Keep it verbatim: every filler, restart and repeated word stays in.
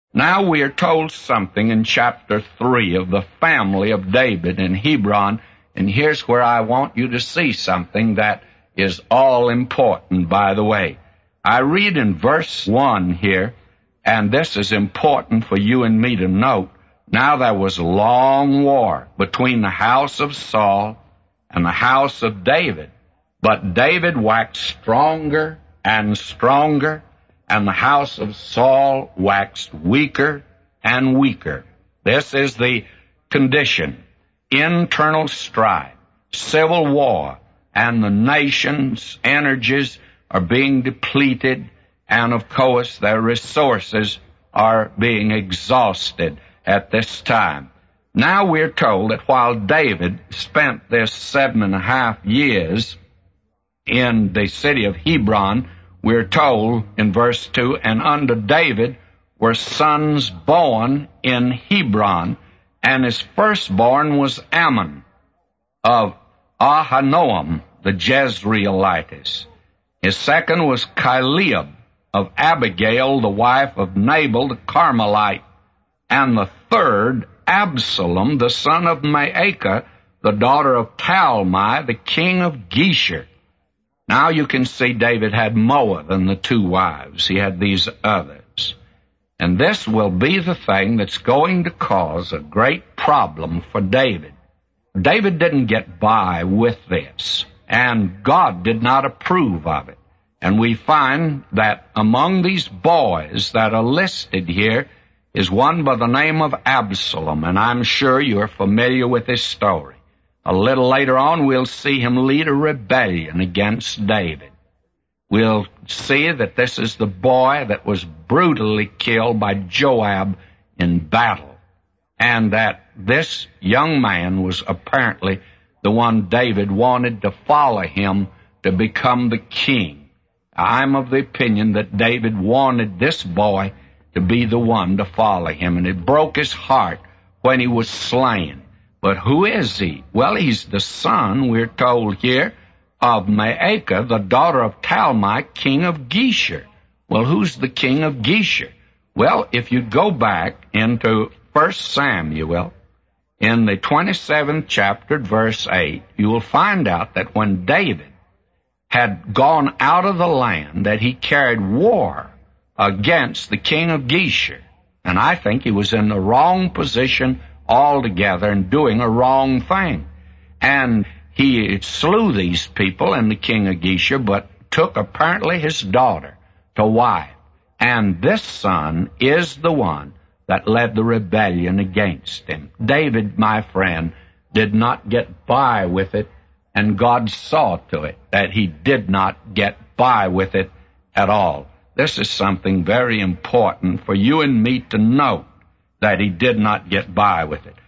Now we are told something in chapter three of the family of David in Hebron, and here's where I want you to see something that is all important, by the way. I read in verse one here, and this is important for you and me to note. Now there was a long war between the house of Saul and the house of David, but David waxed stronger and stronger, and the house of Saul waxed weaker and weaker. This is the condition. Internal strife, civil war, and the nation's energies are being depleted, and of course their resources are being exhausted at this time. Now we're told that while David spent this seven and a half years in the city of Hebron, we're told in verse two, and unto David were sons born in Hebron, and his firstborn was Ammon of Ahinoam the Jezreelitess. His second was Chileab of Abigail, the wife of Nabal the Carmelite, and the third Absalom, the son of Maacah, the daughter of Talmai, the king of Geshur. Now you can see David had more than the two wives. He had these others. And this will be the thing that's going to cause a great problem for David. David didn't get by with this, and God did not approve of it. And we find that among these boys that are listed here is one by the name of Absalom, and I'm sure you're familiar with his story. A little later on, we'll see him lead a rebellion against David. We'll see that this is the boy that was brutally killed by Joab in battle, and that this young man was apparently the one David wanted to follow him to become the king. I'm of the opinion that David wanted this boy to be the one to follow him, and it broke his heart when he was slain. But who is he? Well, he's the son, we're told here, of Maacah, the daughter of Talmai, king of Geshur. Well, who's the king of Geshur? Well, if you go back into First Samuel, in the twenty-seventh chapter, verse eight, you will find out that when David had gone out of the land, that he carried war against the king of Geshur. And I think he was in the wrong position altogether and doing a wrong thing. And he slew these people and the king of Geshur, but took apparently his daughter to wife. And this son is the one that led the rebellion against him. David, my friend, did not get by with it, and God saw to it that he did not get by with it at all. This is something very important for you and me to know, that he did not get by with it.